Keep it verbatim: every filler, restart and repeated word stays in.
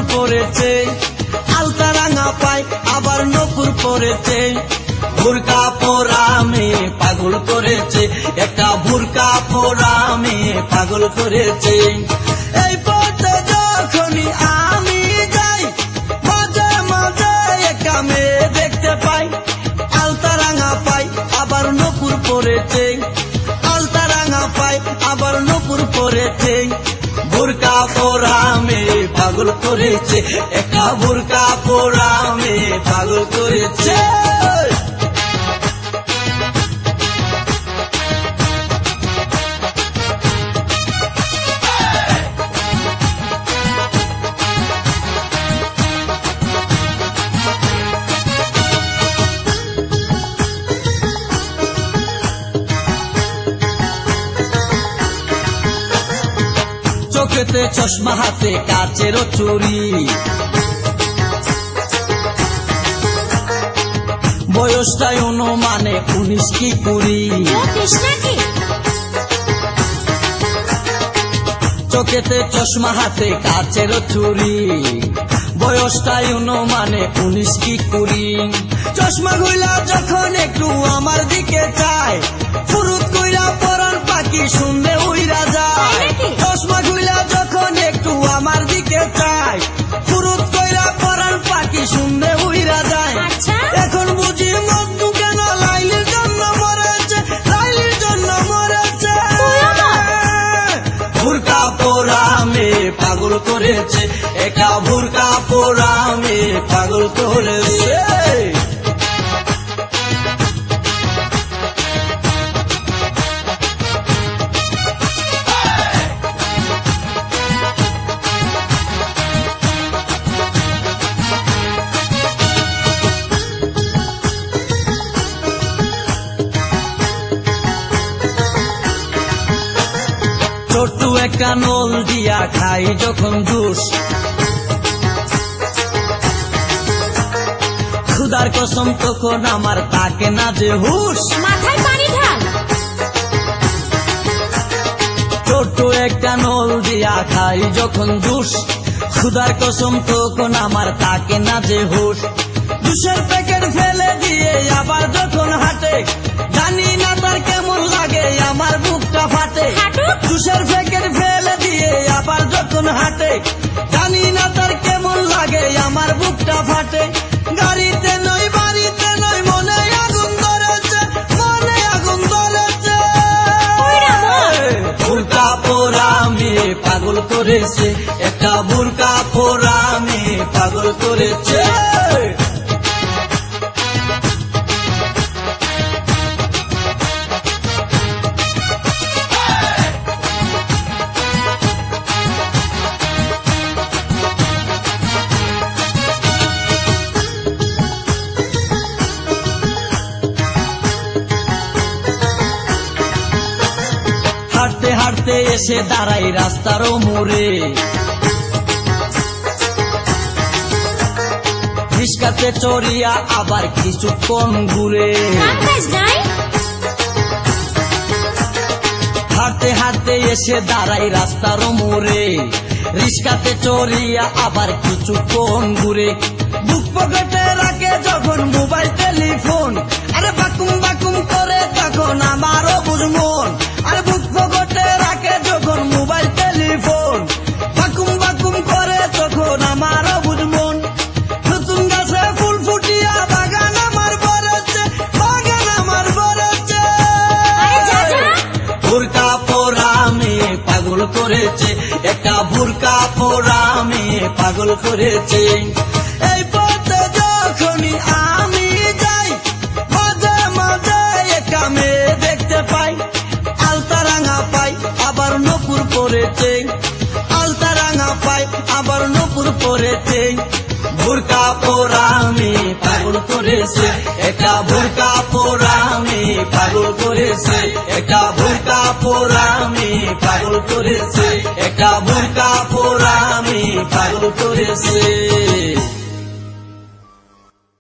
পরেছে, আলতা রাঙা পায় আবার নপুর পরেছে। বুরকা পরা মেয়ে পাগল করেছে, একটা বুরকা পরা মেয়ে পাগল করেছে। এই পথে যখনই আমি যাই মাঝে মাঝে একটা মেয়ে দেখতে পাই, আলতা রাঙা পাই আবার নপুর পরেছে, আলতা রাঙা পাই আবার নপুর পরেছে। বুরকা পরা মেয়ে পাগল করেছে, একটা বুরকা পরা মেয়ে পাগল করেছে। চোখেতে চশমা হাতে কাচেরও চুরি, বয়সটাই অনুমানে উনিশ কি কুড়ি। চোখেতে চশমা হাতে কাচেরও চুরি, বয়সটাই অনুমানে উনিশ কি কুড়ি। চশমা গুলা যখন একটু আমার দিকে চায়, ফুরুত কইরা পরান পাখি শুনলে উইরা যায়। চশমা গুলা যখন একটু আমার দিকে চায়, ফুরুত কইরা পরান পাখি শুনলে উইরা যায়। এখন বুঝি মধু কেন লাইলির জন্য মরেছে, লাইলির জন্য মরেছে। বুরকা পরা মেয়ে পাগল করেছে, একটা বুরকা পরা মেয়ে পাগল করেছে। ছোট্ট একটা নল দিয়া খাই যখন জুস, খুদার কসম তখন আমার তাকে না যে হুশ। মাথায় পানি ঢাল। ছোট্ট একটা নল দিয়া খাই যখন জুস, খুদার কসম তখন আমার তাকে না যে হুশ। জুসের প্যাকেট ফেলে দিয়ে আবার যখন হাঁটে, জানি না তার কেমন লাগে আমার বুকটা ফাটে। জুসের প্যাকেট ফেলে দিয়ে আবার যখন হাঁটে, জানি না তার কেমন লাগে আমার বুকটা ফাটে। গাড়িতে নয় বাড়িতে নয় মনে আগুন ধরেছে, মনে আগুন ধরেছে। বুরকা পরা মেয়ে পাগল করেছে, একটা বুরকা পরা মেয়ে পাগল করেছে। হাঁটতে হাঁটতে এসে দাঁড়াই রাস্তারও মোড়ে, রিস্কাতে চড়িয়া আবার কিছুক্ষণ ঘুরে। হাঁটতে হাঁটতে এসে দাঁড়াই রাস্তারও মোড়ে, রিস্কাতে চড়িয়া আবার কিছুক্ষণ ঘুরে। বুক পকেটে রাখে যখন মোবাইল টেলিফোন, আরে বাকুম বাকুম করে তখন আমারও বুঝমন। আরে বুক পকেটে রাখে যখন মোবাইল টেলিফোন, বাকুম বাকুম করে তখন আমারও বুঝমন। নতুন গাছে ফুল ফুটিয়া বাগান আমার ভরেছে, বাগান আমার ভরেছে। বুরকা পরা মেয়ে পাগল করেছে, একটা বুরকা পরা মেয়ে পাগল করেছে। এই পথে যখনই আমি যাই মাঝে মাঝে একটা মেয়ে দেখতে পাই, আলতা রাঙা পাই আবার নপুর পরেছে, আলতা রাঙা পাই আবার নপুর পরেছে। বুরকা পরা মেয়ে পাগল করেছে, একটা বুরকা পরা মেয়ে পাগল করেছে, একটা বুরকা পরা মেয়ে পাগল করেছে, একটা বুরকা পরা মেয়ে পাগল করেছে।